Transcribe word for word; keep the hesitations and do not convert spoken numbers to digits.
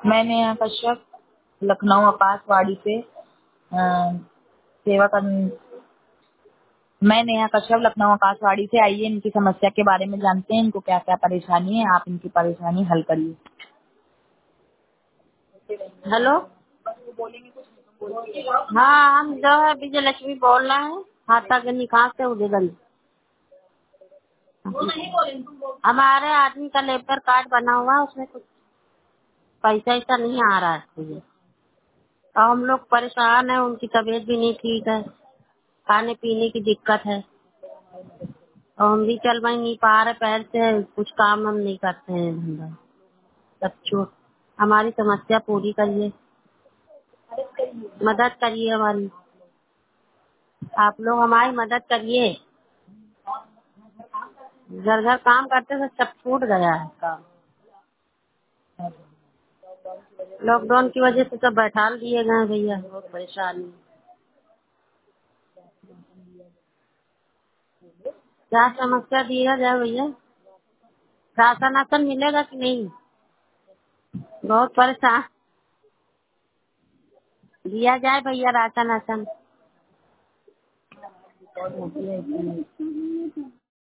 मैंने यहाँ कश्यप लखनऊ आकाशवाणी से अ, सेवा कर मैंने यहाँ कश्यप लखनऊ आकाशवाणी से आइए इनकी समस्या के बारे में जानते हैं, इनको क्या क्या परेशानी है, आप इनकी परेशानी हल करिए। हेलो। हाँ, हम जो है विजय लक्ष्मी बोल रहे हैं, खाता के निकास से उदयगंज। हमारे आदमी का लेबर कार्ड बना हुआ है, उसमें कुछ पैसा ऐसा नहीं आ रहा है मुझे। और हम लोग परेशान हैं, उनकी तबीयत भी नहीं ठीक है, खाने पीने की दिक्कत है और हम भी चल वही नहीं पा रहे पैर से, कुछ काम हम नहीं करते हैं धंधा। सब छूट, हमारी समस्या पूरी करिए, मदद करिए हमारी, आप लोग हमारी मदद करिए। घर घर काम करते थे, सब छूट गया है काम। लॉकडाउन की वजह से सब बैठा दिए गए भैया, बहुत परेशानी। क्या समस्या दिया जाए भैया? राशन वासन मिलेगा कि नहीं? बहुत परेशान, दिया जाए भैया राशन वासन।